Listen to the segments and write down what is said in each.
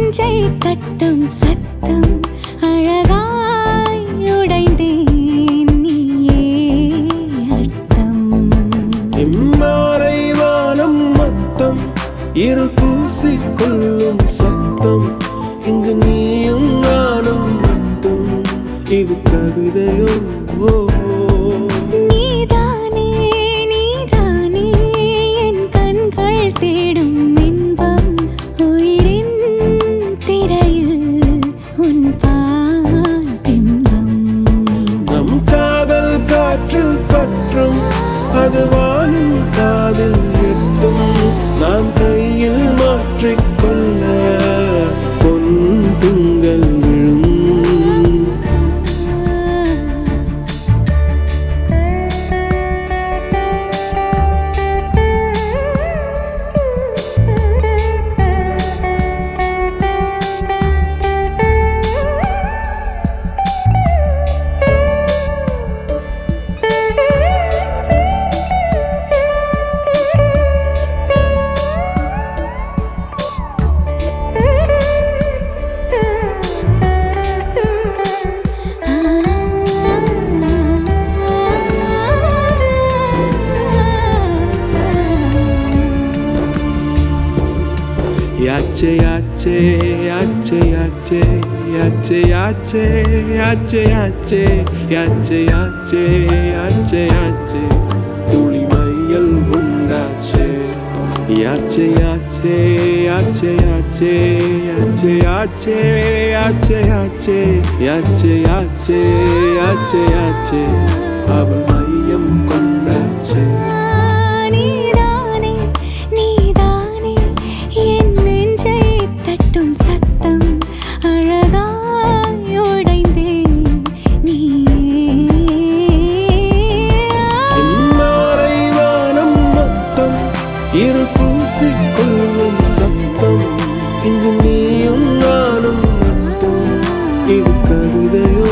நெஞ்சை தட்டும் சத்தம் அழகாய் உடைந்தேன் நீயே அர்த்தம். இம்மாலை வானம் மொத்தம் இருள் பூசிக்கொள்ளும் சத்தம். இங்கு நீயும் நானும் மட்டும் இது கவிதையோ? நீதானே நீதானே என் கண்கள் தேடும் இன்பம். உயிரின் திரையில் உன் பால் பிம்பம். நம் காதல் காற்றில் பற்றும் அது வானின் காதில் எட்டும். நாம் கையில் மாற்றிக்கொள்ள பொன் திங்கள் விழும். Yache yache yache yache yache yache yache yache yache yache yache yache tuli mayal undache. Yache yache yache yache yache yache yache yache yache yache yache yache aval mayam kondache. நீதானே நீதானே என் நெஞ்சை தட்டும் சத்தம் அழகாய் உடைந்தேன் நீயே. இம்மாலை வானம் மொத்தம் இருள் பூசிக்கொள்ளும் சத்தம். இங்கு நீயும் நானும் மட்டும் இது கவிதையோ?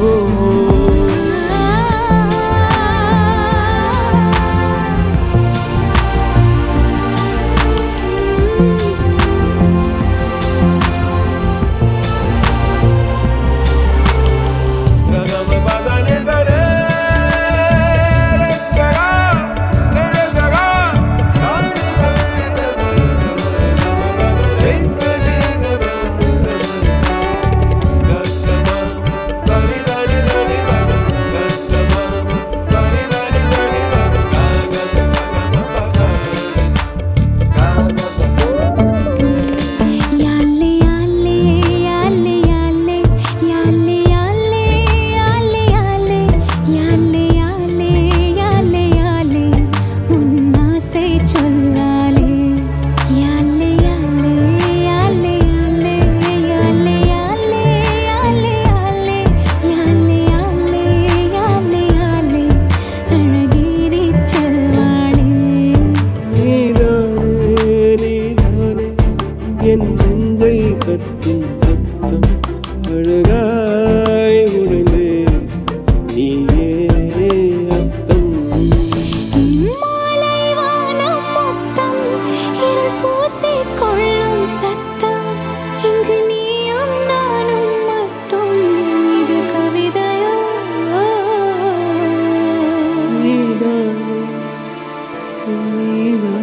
யாலே யாலே யாலே யாலே யாலே யாலே யாலே யாலே யாலே யாலே யாலே உன் ஆசை சொல்லாலே. யாலே யாலே யாலே யாலே யாலே யாலே யாலே யாலே யாலே யாலே யாலே அழகிரி செல்வாளே. நீதானே நீதானே என் நெஞ்சை தட்டும் சத்தம் அழகாய் உடைந்தேன் நீயே அர்த்தம். மாலை வானம் மொத்தம் இருள் பூசிக்கொள்ளும் சத்தம். இங்கு நீயும் நானும் மட்டும் இது கவிதையோ? நீதானே நீதானே